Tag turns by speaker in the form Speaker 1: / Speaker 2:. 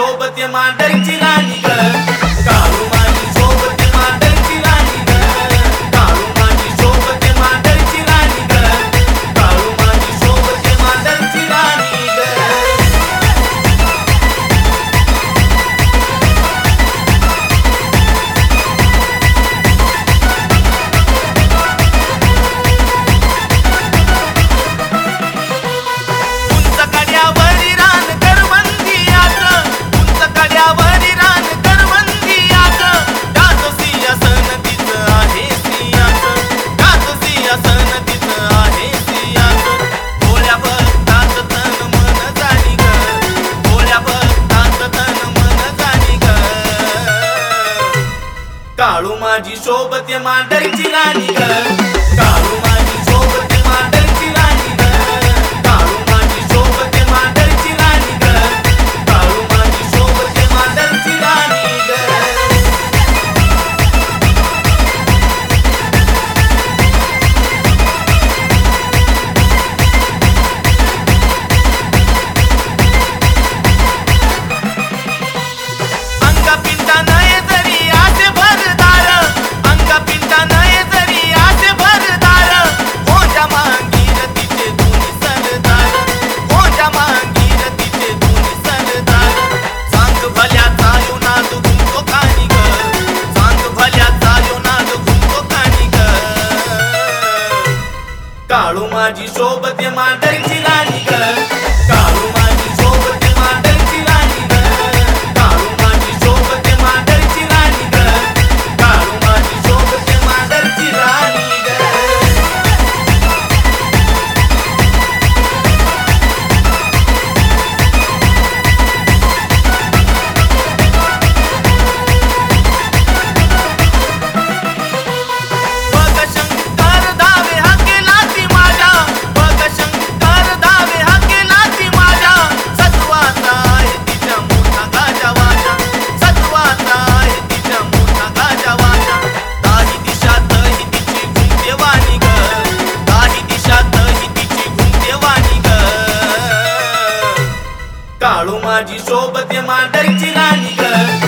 Speaker 1: सोबत मांडरची राणी ग काळू माझी सोबत मांडरची राणी ग काळू माझी सोबत मांडरची राणी ग काळू माझी सोबत मांडरची राणी ग काळू माझी सोबत मांडरची राणी ग काळू माझी सोबत मांडरची राणी ग काळू माझी सोबत मांडरची राणी ग काळू माझी सोबत मांडरची राणी ग अंगा पिंडा नये जरी आसे भरदार अंगा पिंडा नये जरी आसे भरदार ओंजा मांगीर तिचे दोन्ही सरदार ओंजा मांगीर तिचे दोन्ही सरदार सांग भल्याचा यो नाद घुमतो कानी ग सांग भल्याचा यो नाद घुमतो कानी ग काळू माझी सोबत मांडरची राणी ग काळू माझी सोबत मांडरची राणी ग काळू माझी सोबत मांडरची राणी ग काळू माझी सोबत मांडरची राणी ग बघ शंकर धावे हा केला ती माझ्या बघ शंकर धावे हा केला ती माझ्या सत्वाचा आहे तिच्या मोठा गाजा वाजा सत्वाचा आहे तिच्या मोठा गाजा वाजा काही दिशात ही तिची घुमते वाणी ग काही दिशात ही तिची घुमते वाणी ग काळू माझी सोबत मांडरची राणी ग